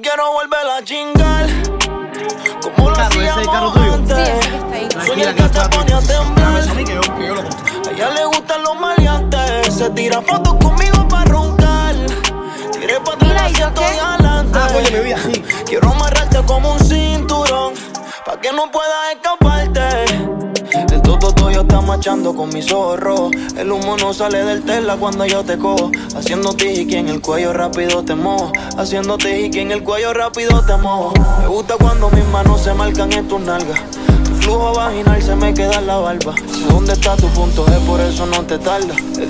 quiero volver a chingar como lo hacíamos antes. Soy el que te pone a temblar. A ella le gustan los maleantes. Se tira fotos conmigo pa' roncar. Tiré pa' atrás, asiento de adelante. Quiero amarrarte como un cinturón pa' que no puedas escaparte. El toto tuyo está machando con mis ojos rojos. El humo no sale del tela cuando yo te cojo. Haciendo tiki en el cuello rápido te mojo. Haciendo tiki en el cuello rápido te mojo. Me gusta cuando mis manos se marcan en tus nalgas. Tu flujo vaginal se me queda en la barba. Sé dónde está tu punto G, por eso no te tarda.